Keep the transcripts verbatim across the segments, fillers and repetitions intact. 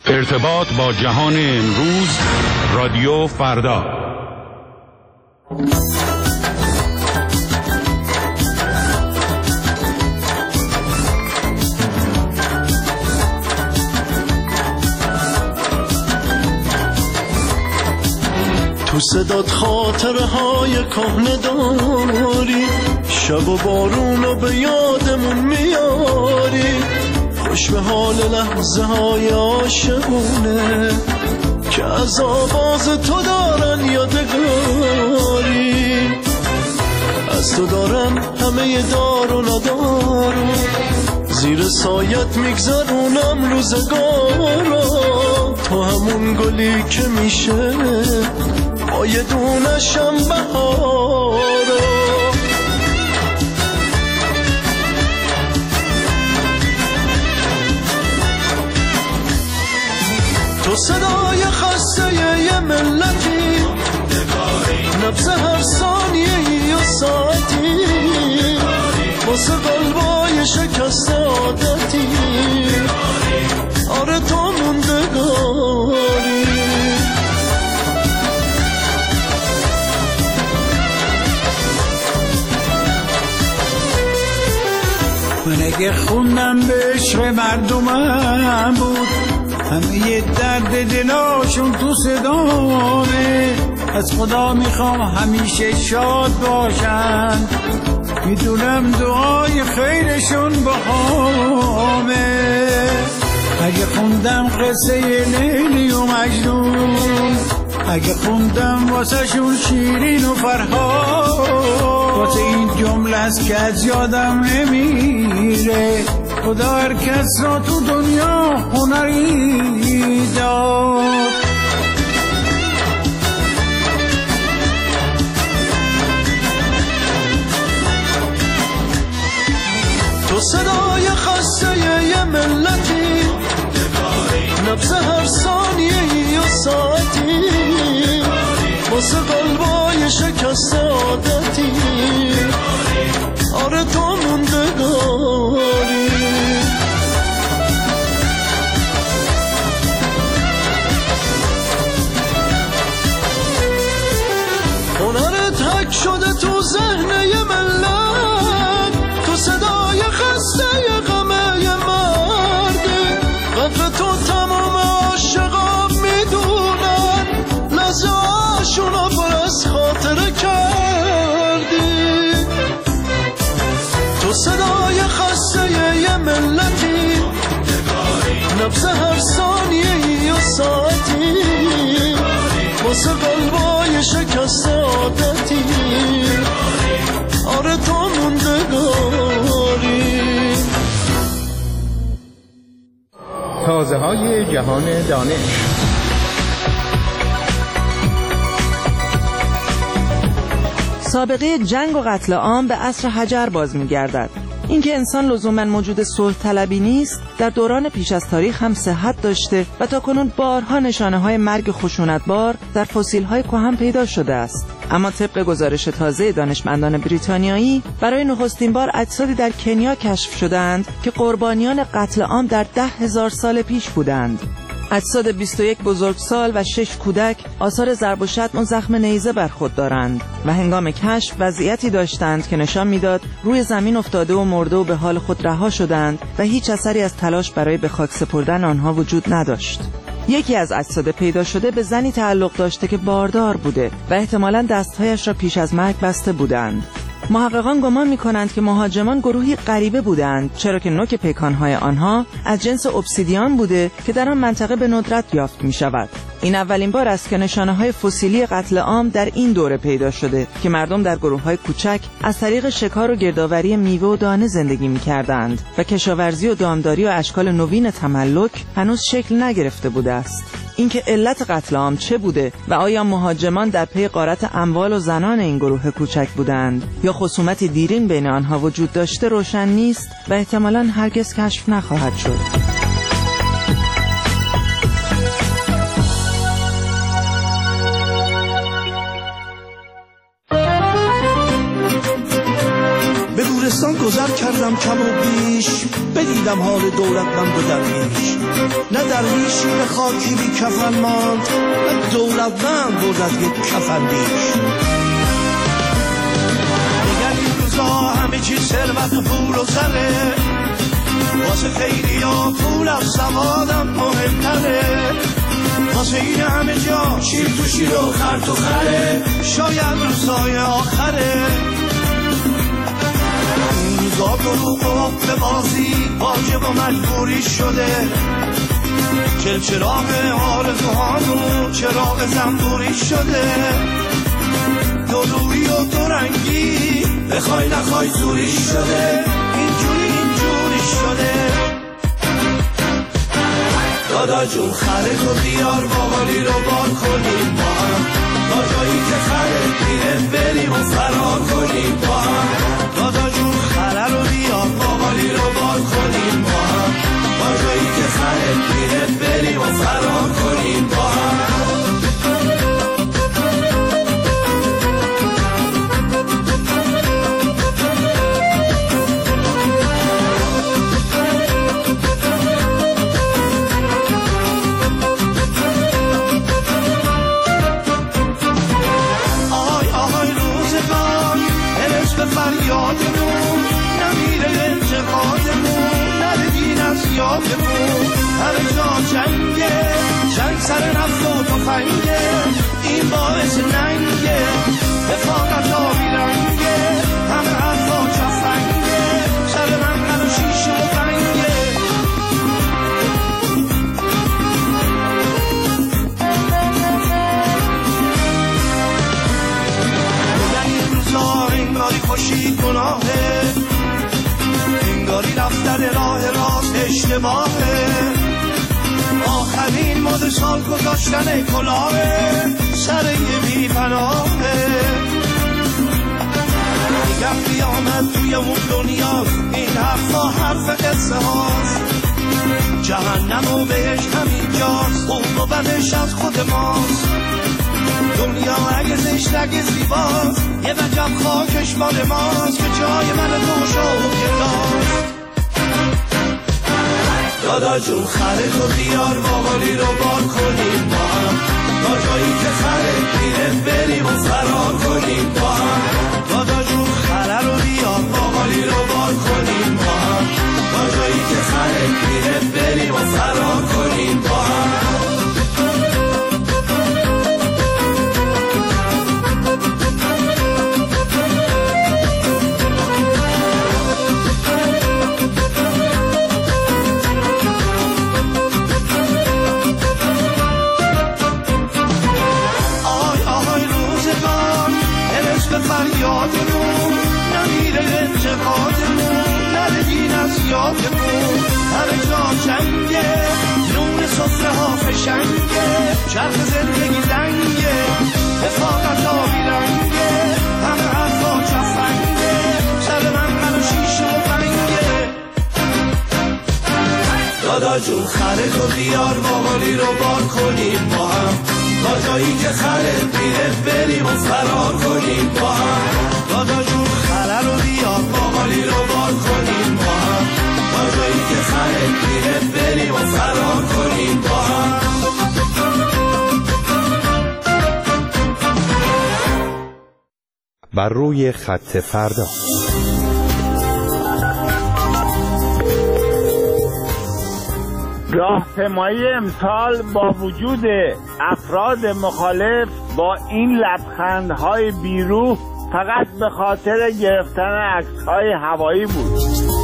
ارتباط با جهان امروز، رادیو فردا. تو صدات خاطره های کهنه داری، شب و بارونو به یادمون میاری، خوش به حال لحظه های عاشقونه که از آواز تو دارن یادگاری. از تو دارم همه دار و ندارو، زیر سایت میگذرونم روزگارو. تو همون گلی که میشه با یه دونشم بهارو. تو صدای خسته یه ملتی، نبض هر ثانیه و ساعتی، واسه قلبای شکسته عادتی. آره تو موندگاری. من اگه خوندم به عشق مردمم بود، همه یه درد دلاشون تو صدامه. از خدا میخوام همیشه شاد باشن، میدونم دعای خیرشون با همه. اگه خوندم قصه لیلی و مجنون، اگه خوندم واسه شون شیرین و فرهاد، واسه این جمله است که از یادم نمیره. خدا هر کس را تو دنیا هنری داد. تو صدای خسته یه ملتی، نبض هر ثانیه و ساعتی، واسه قلبای شکسته عادتی. آره تو موندگاری. هنرت حک شده تو ذهن یه ملت، تو صدای خسته یه غمه یه مرده. قدر تو تمام عاشقا میدونن، لحظه هاشونا پر از خاطره کردی. تو صدای خسته یه ملتی، نبض هر ثانیه و ساعتی، واسه قلبای شکسته عادتی. آره تو موندگاری. تازه های جهان دانش. سابقه جنگ و قتل عام به عصر حجر باز می‌گردد. اینکه انسان لزوماً موجود صلح طلبی نیست، در دوران پیش از تاریخ هم صحت داشته و تاکنون بارها نشانه‌های مرگ خشونتبار در فسیل‌های کهن پیدا شده است. اما طبق گزارش تازه دانشمندان بریتانیایی، برای نخستین بار اجسادی در کنیا کشف شدند که قربانیان قتل عام در ده هزار سال پیش بودند. اجساد بیست و یک بزرگسال و شش کودک آثار ضرب و شتم و زخم نیزه بر خود دارند و هنگام کشف وضعیتی داشتند که نشان میداد روی زمین افتاده و مرده و به حال خود رها شدند و هیچ اثری از تلاش برای به خاک سپردن آنها وجود نداشت. یکی از اجساد پیدا شده به زنی تعلق داشته که باردار بوده و احتمالاً دستهایش را پیش از مرگ بسته بودند. محققان گمان می‌کنند که مهاجمان گروهی غریبه بودند، چرا که نوک پیکان‌های آنها از جنس obsidian بوده که در آن منطقه به ندرت یافت می‌شود. این اولین بار است که نشانه‌های فسیلی قتل عام در این دوره پیدا شده که مردم در گروه‌های کوچک از طریق شکار و گردآوری میوه و دانه زندگی می‌کردند و کشاورزی و دامداری و اشکال نوین تملک هنوز شکل نگرفته بوده است. اینکه علت قتل عام چه بوده و آیا مهاجمان در پی غارت اموال و زنان این گروه کوچک بودند یا خصومت دیرین بین آنها وجود داشته روشن نیست و احتمالاً هرگز کشف نخواهد شد. به گورستان گذر کردم کم و بیش، بدیدم دیدم حال دولتمند و درویش، نه درویشی به خاکی بی کفن ماند، نه دولتمند بود از یک کفن بیش. دیگر این روزا همه چیز ثروت و پول و زره، واسه خیلی ها پول از سوادم مهمتره، واسه این همه جا شیر تو شیر و خر تو خره، شاید روزای آخره. این روزا دروغ و به بازی واجب و مجبوری شده، چلچراغ آرزوهامون چراغ زنبوری شده، دو روی و دو رنگی بخوای نخوای زوری شده، اینجوری اینجوری شده. دادا جون خره تو بیار باقالی رو بار کنیم با هم، تا جایی که خره میره بریم و فرار کنیم با هم. دادا جون خره رو بیار باقالی رو بار کنیم با هم، تا جایی که خره میره بریم و فرار کنیم با هم. فریادمون نمیره انتقادمون، نره دین از یادمون، همه جا جنگه، جنگ سر نفت و تفنگه، این باعث ننگه، رفاقت آبی رنگه، همه حرفا چفنگه، سر من من و شیشه و بنگه. انگاری خوشی گناهه، انگاری رفتن راه راست اشتباهه، آخرین مد سال گذاشتن کلاهه، سر یه بی پناهه. میگم قیامت توی اون دنیاست، این حرفا حرف قصه هاست، جهنم و بهش همینجاست، خوب و بدش از خود ماست. دنیا اگه زشت اگه زیباست، یه وجب خاکش مال ماست، که جای من دوش و گداست. دادا جون خره تو بیار باقالی رو بار کنیم با هم، تا جایی که خره میره بریم و فرار کنیم با هم. دادا جون خره رو بیار باقالی رو بار کنیم با هم، تا جایی که خره میره بریم و فرار کنیم با هم. فریادمون نمیره انتقادمون، نره دین از یادمون، همه جا جنگه، نون صفره ها فشنگه، چرخ زندگی لنگه، رفاقت آبی رنگه، همه حرفا چفنگه، سر من من و شیشه و بنگه. دادا جون خره تو بیار باقالی رو بار کنیم با هم، تا جایی که خره میره بریم و فرار کنیم با هم. دادا جون خره رو بیار باقالی رو بار کنیم با هم، تا جایی که خره میره بریم و فرار کنیم با هم. بر روی خط فردا. راهپیمایی امسال با وجود افراد مخالف با این لبخندهای بیروح فقط به خاطر گرفتن عکس‌های هوایی بود.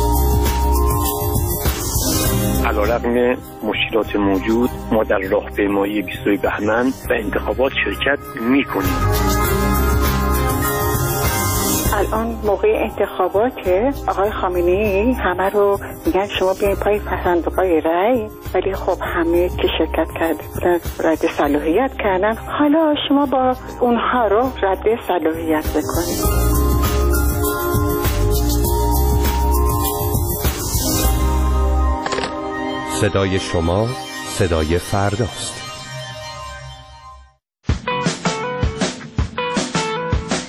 علیرغم مشکلات موجود ما در راهپیمایی بیست و دو بهمن و انتخابات شرکت می‌کنیم. الان موقع انتخابات آقای خامنه‌ای همه رو میگن شما بیاین پای صندوق‌های رأی، ولی خب همه که شرکت کردن رد صلاحیت کردن، حالا شما با اونها رو رد صلاحیت بکنید. صدای شما صدای فرداست.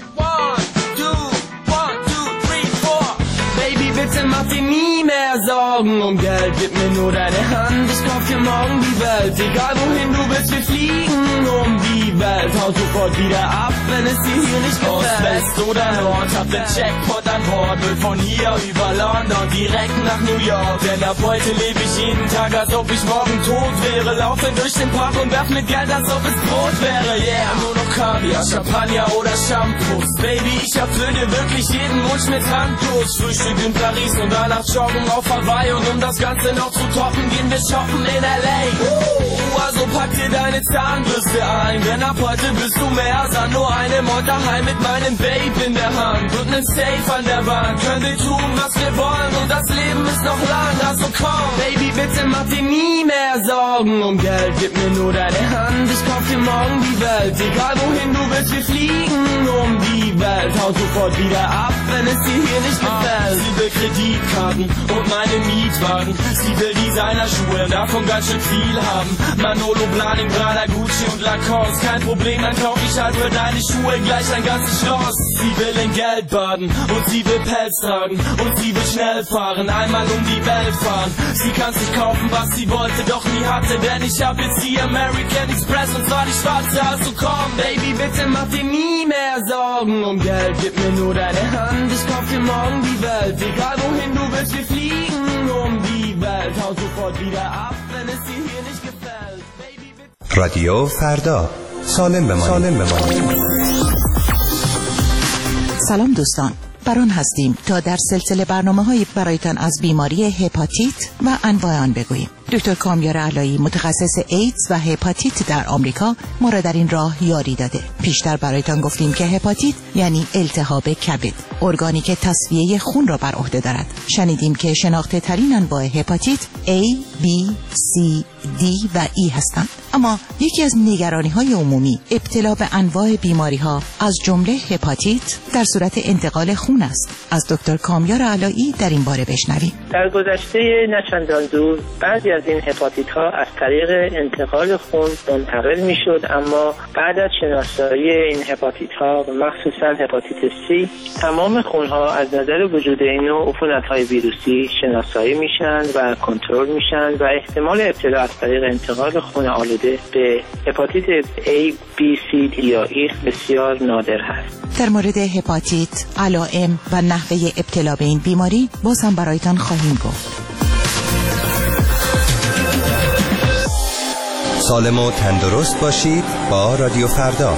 So Sorgen um Geld, gib mir nur deine Hand, ich kauf dir morgen die Welt. Egal wohin du willst, wir fliegen um die Welt. Hau sofort wieder ab, wenn es dir hier nicht gefällt. Ost, West oder Nord, hab den Jackpot an Bord. Will von hier über London direkt nach New York. Denn ab heute lebe ich jeden Tag, als ob ich morgen tot wäre. Laufe durch den Park und werf mit Geld, als ob es Brot wäre. Yeah, nur noch Kaviar, Champagner oder Shampoos. Baby, ich erfülle dir wirklich jeden Wunsch mit Handlos. Frühstück in Paris und danach joggen auf Hawaii. Und um das Ganze noch zu toppen, gehen wir shoppen in L A. Uh, also pack dir deine Zahnbürste ein, denn ab heute bist du mehr als nur eine Mod daheim mit meinem Babe in der Hand und nem Safe an der Wand. Können wir tun, was wir wollen und das Leben ist noch lang. Also komm, Baby, bitte mach dir nie mehr Sorgen um Geld. Gib mir nur deine Hand, ich kauf dir morgen die Welt. Egal wohin du willst, wir fliegen um die Welt. Hau sofort wieder ab, wenn es dir hier nicht gefällt. Sie will Kreditkarten und meine Mietwagen. Sie will Designerschuhe, davon ganz schön viel haben. Manolo, Blahnik, Prada, Gucci und Lacoste. Kein Problem, dann kauf ich halt für deine Schuhe gleich ein ganzes Schloss. Sie will in Geld baden und sie will Pelz tragen und sie will schnell fahren, einmal um die Welt fahren. Sie kann sich kaufen, was sie wollte, doch nie hatte, denn ich hab jetzt die American Express und zwar die schwarze. Also komm, Baby, bitte mach dir nie mehr Sorgen um Geld. Gib mir nur deine Hand, ich kauf dir morgen die Welt. Egal wohin du willst, wir fliegen um die Welt. Hau sofort wieder ab, wenn es dir hier nicht gefällt. Baby, bitte. رادیو فردا، سالم بمانید. سالم بمانید. سلام دوستان، بر آن هستیم تا در سلسله برنامه‌های برایتان از بیماری هپاتیت و انواع آن بگوییم. دکتر کامیار علایی متخصص ایدز و هپاتیت در آمریکا ما را در این راه یاری داده. پیشتر برایتان گفتیم که هپاتیت یعنی التهاب کبد، ارگانی که تصفیه خون را بر عهده دارد. شنیدیم که شناخته ترین انواع هپاتیت A, B, C, D و E هستند. اما یکی از نگرانی‌های عمومی ابتلا به انواع بیماری‌ها از جمله هپاتیت در صورت انتقال خون است. از دکتر کامیار علایی در این باره بشنویم. در گذشته نچندان دور بعضی از این هپاتیت ها از طریق انتقال خون منتقل می شد، اما بعد از شناسایی این هپاتیت ها و مخصوصا هپاتیت C تمام خون ها از نظر وجود این نوع عفونت های ویروسی شناسایی میشن و کنترل میشن و احتمال ابتلا از طریق انتقال خون آلوده به هپاتیت A, B, C, D یا E بسیار نادر هست. در مورد هپاتیت، علائم و نحوه ابتلا به این بیماری باز هم برایتان خواهیم گفت. سالم و تندرست باشید با رادیو فردا.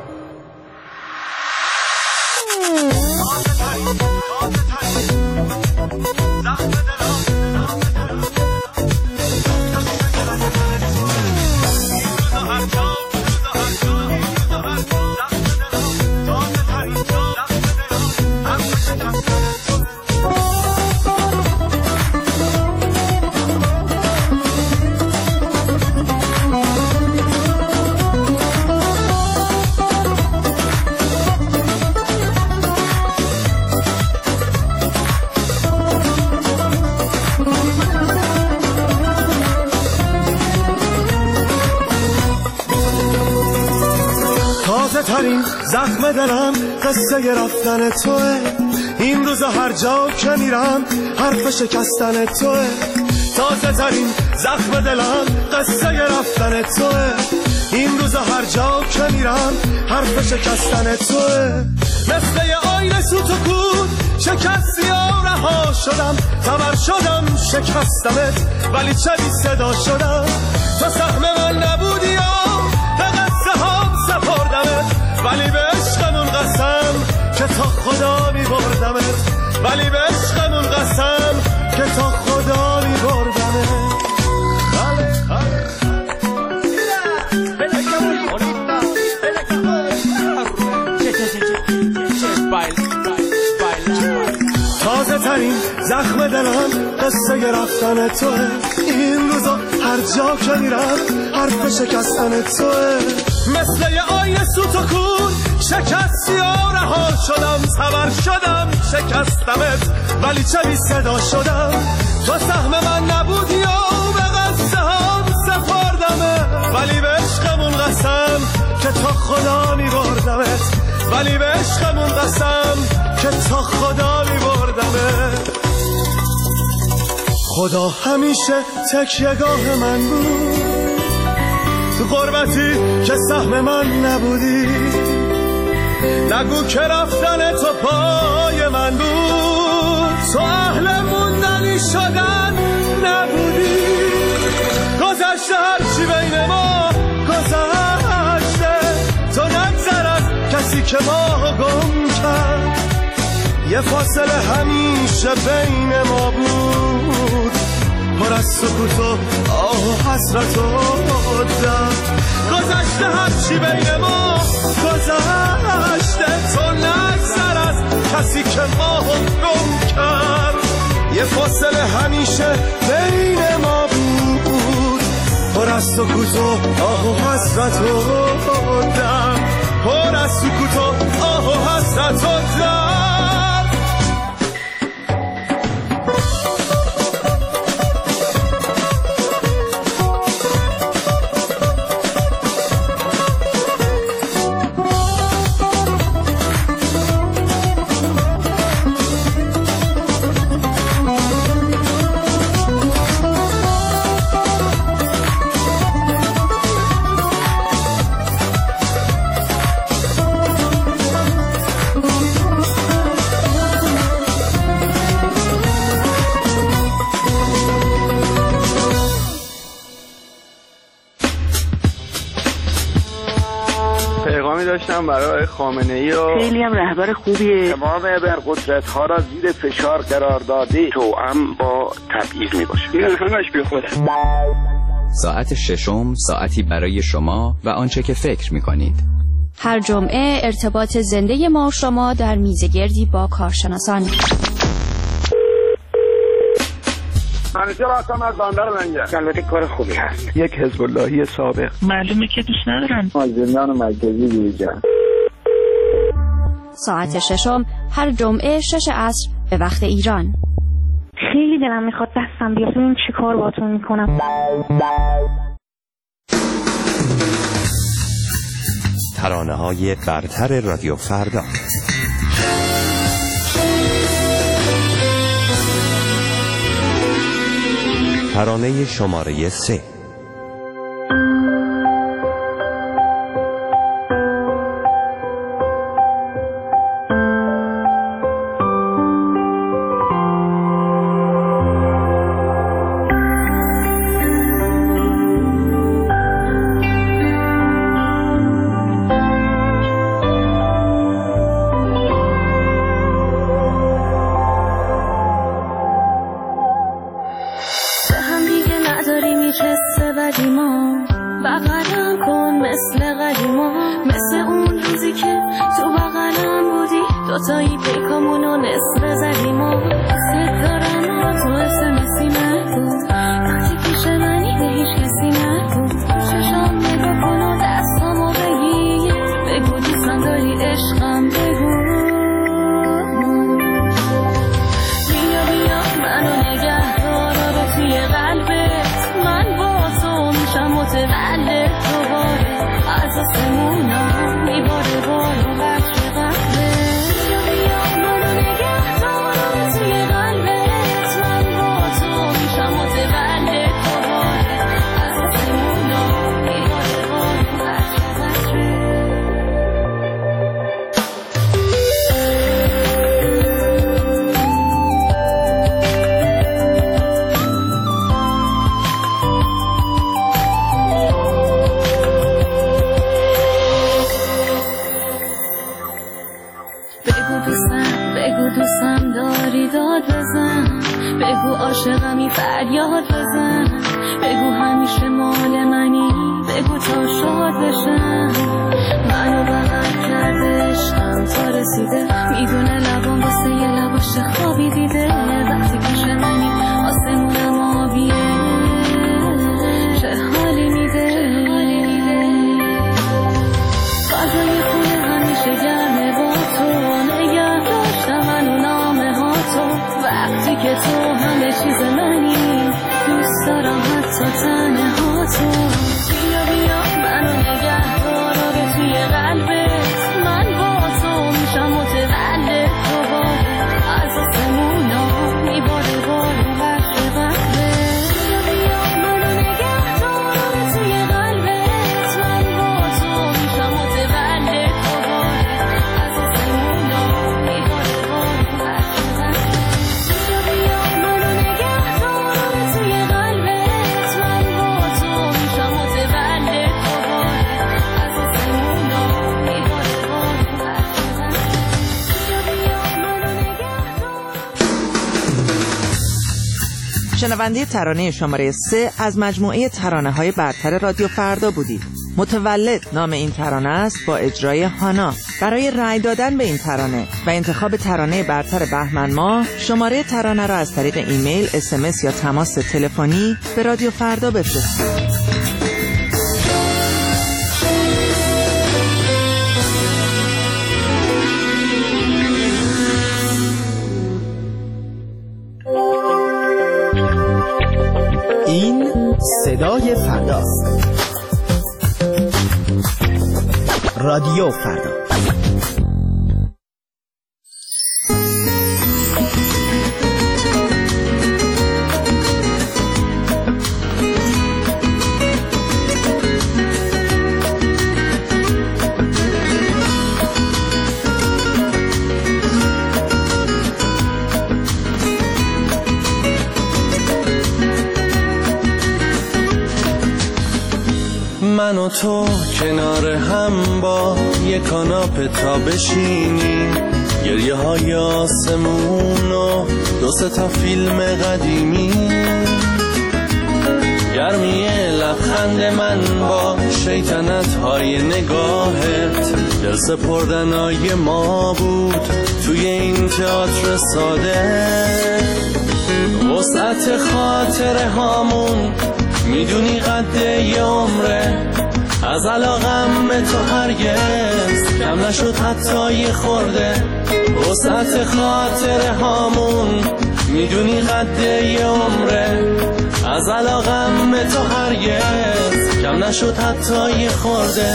ترین زخم دلم قصه رفتن توه، این روزا هر جا که میرم حرف شکستن توه. تازه ترین زخم دلم قصه رفتن توه، این روزا هر جا که میرم حرف شکستن توه. مثل یه آینه سوت و کود شکستی و رها شدم، خبر شدم شکستمت ولی چه بی صدا شدم. تو سهم من نبودی و به قصه هم سپردمت، ولی به عشقمون قسم که تا خدا می بردمت، ولی به عشقمون قسم که تا خدا می بردمت. تازه ترین زخم دلم قصه رفتن توه، این روزا هر جا که میرم حرف شکستن توه. مثل یه آینه سوت و کود شکستی و رها شدم، خبر شدم شکستمت ولی چه بی صدا شدم. تو سهم من نبودی و به قصه هم سپردمت، ولی به عشقمون قسم که تا خدا می بردمت، ولی به عشقمون قسم که تا خدا می بردمت. خدا همیشه تکیه‌گاه من بود، تو غربتی که سهم من نبودی، نگو که رفتن تو پای من بود، تو اهل موندنی شدن نبودی. گذشته هرچی بین ما گذشته، تو نگذر از کسی که ما گم کرد. یه فاصله همیشه بین ما بود، پر از سکوت و آه و حسرت و درد. گذشته هرچی بین ما گذشته، تو نگذر از کسی که ما گم کرد. یه فاصله همیشه بین ما بود، پر از سکوت و آه و حسرت و درد. پر از سکوت و آه و حسرت و درد. داشتم برای خامنه‌ای و خیلی هم رهبر خوبیه. تمام ابرقدرت‌ها را زیر فشار قرار داده، توأم با تبعیض میباشه. این همش بی خوده. ساعت ششم ساعتی برای شما و آنچه که فکر میکنید. هر جمعه ارتباط زنده ما و شما در میزگردی با کارشناسان. منیجر هستم از بندر لنگر. البته کار خوبی هست. یک حزب اللهی سابق. معلومه که دوست ندارن. از زندان مرکزی بیرون. ساعت ششم هر جمعه شش عصر به وقت ایران. خیلی دلم میخواد دستم بیاد ببین چی کار باهاتون میکنم. ترانه‌های برتر رادیو فردا. ترانه شماره سه. وقتی که تو همه چیز منی دوست شنونده ترانه شماره سه از مجموعه ترانه های برتر رادیو فردا بودید. متولد نام این ترانه است با اجرای هانا. برای رأی دادن به این ترانه و انتخاب ترانه برتر بهمن ماه شماره ترانه را از طریق ایمیل، اس ام اس یا تماس تلفنی به رادیو فردا بفرستید. این صدای فرداست. رادیو فردا. من و تو کنار هم با یک کاناپه تا بشینیم، گریه های آسمون و دو سه تا فیلم قدیمی، گرمی لبخند من با شیطنت های نگاهت، دل سپردنای ما بود توی این تئاتر ساده، وسعت خاطره هامون میدونی قده ی عمره، از علاقم به تو هرگز کم نشد حتی یه خورده، وسعت خاطره هامون میدونی قده ی عمره، از علاقم به تو هرگز کم نشد حتی یه خورده.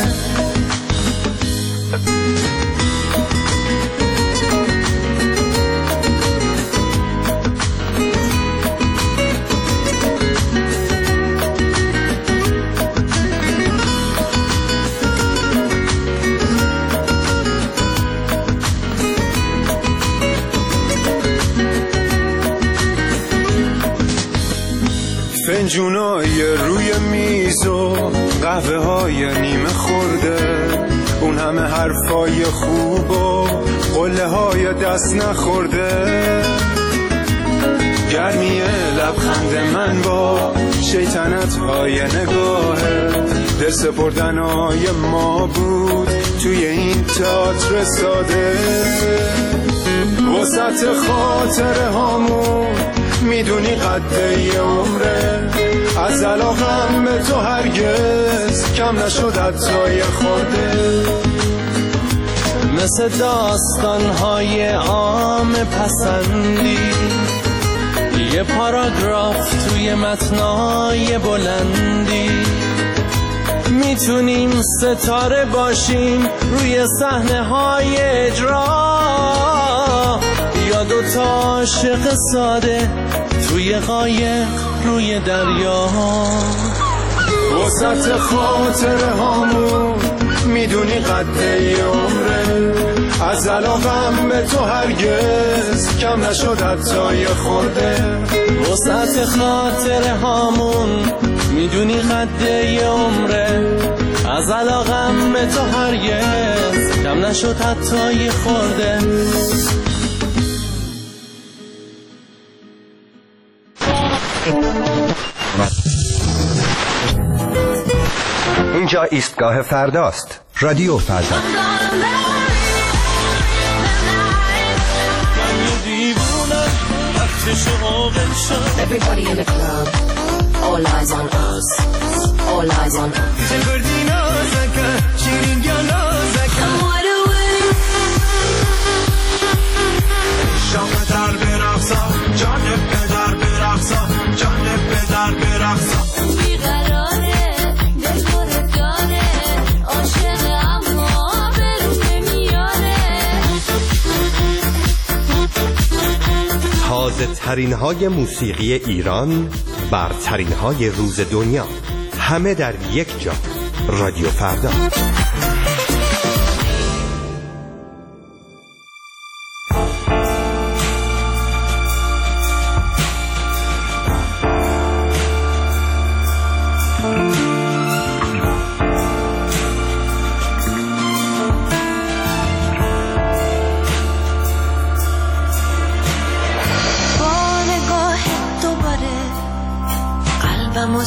فنجونای روی میز و قهوه های نیمه خورده، اون همه حرفای خوب و قله های دست نخورده، گرمی لبخند من با شیطنت های نگاهت، دل سپردن های ما بود توی این تئاتر ساده، وسط خاطره هامون میدونی قده ی عمره، از علاقم به تو هرگز کم نشد حتی یه خورده، مثل داستانهای عام پسندی، یه پاراگراف توی متنای بلندی، میتونیم ستاره باشیم روی صحنه های اجرا، یا دو تا عاشق ساده توی قایق روی دریا، وسط خاطره هامون میدونی قده ی عمره، از علاقم به تو هرگز کم نشد حتی یه خورده، وسط خاطره هامون میدونی قده ی عمره، از علاقم به تو هرگز کم نشد حتی یه خورده. اینجا ایستگاه فرداست. رادیو فردا. Everybody in the club, all eyes on us, all eyes on us. تازه ترین های موسیقی ایران، برترین های روز دنیا، همه در یک جا. رادیو فردا.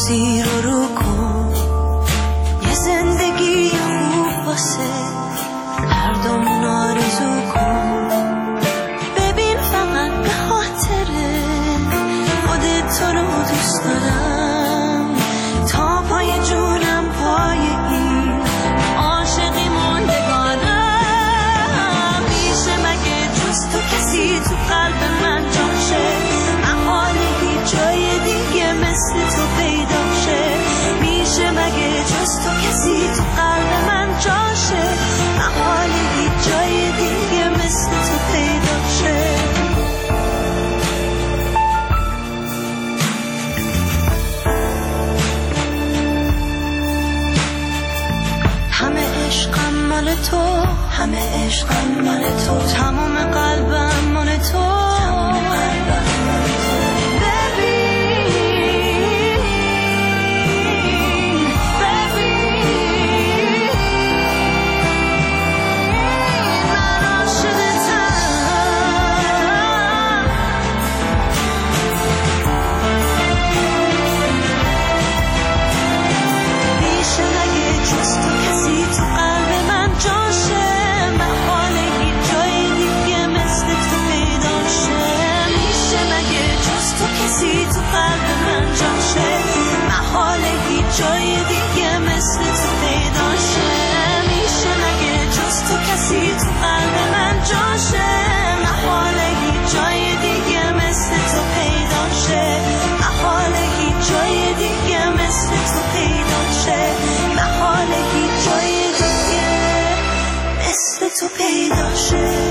مسیر رو رو کن، یه زندگی خوب واسه هر دومون آرزو کن. ببین فقط به خاطر خودت تو رو دوست دارم، تا پای جونم پای این عاشقی موندگارم. میشه مگه جز تو کسی تو قلب من جاشه، محاله هیچ جای دیگه مثل تو پیدا شه. میشه مگه جز تو کسی تو قلب من جاشه، محاله هیچ جای دیگه مثل تو پیدا شه. همه عشقم مال تو، همه عشقم مال تو، تمام قلبم مال تو. جای دیگه مثل تو پیدا شه. میشه مگه جز تو کسی تو قلب من جاشه، محاله هیچ جای دیگه مثل تو پیدا شه. محاله هیچ جای دیگه مثل تو پیدا شه. محاله هیچ جای دیگه مثل تو پیدا شه.